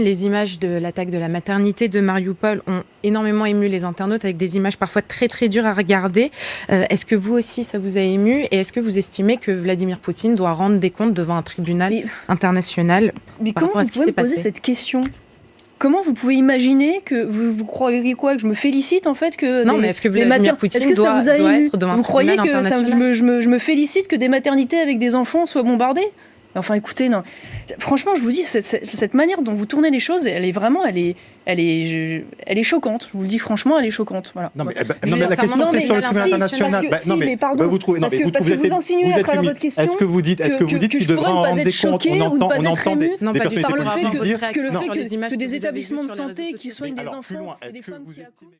Les images de l'attaque de la maternité de Mariupol ont énormément ému les internautes, avec des images parfois très très dures à regarder. Est-ce que vous aussi ça vous a ému, et est-ce que vous estimez que Vladimir Poutine doit rendre des comptes devant un tribunal international? Mais comment vous pouvez me poser cette question? Comment vous pouvez imaginer que vous croyez quoi, que je me félicite en fait que non, mais est-ce que Vladimir Poutine doit être devant un tribunal international? Vous croyez que je me félicite que des maternités avec des enfants soient bombardées? Enfin, écoutez, non. Franchement, je vous dis, cette manière dont vous tournez les choses, elle est choquante. Je vous le dis franchement, elle est choquante. Voilà. Non, mais la question c'est sur le tribunal international. Mais pardon. Parce que vous insinuez à travers votre question. Est-ce que vous dites qu'il devrait en rendre des comptes? On entend des personnalités par le politiques dire fait que des établissements de santé qui soignent des enfants et des femmes qui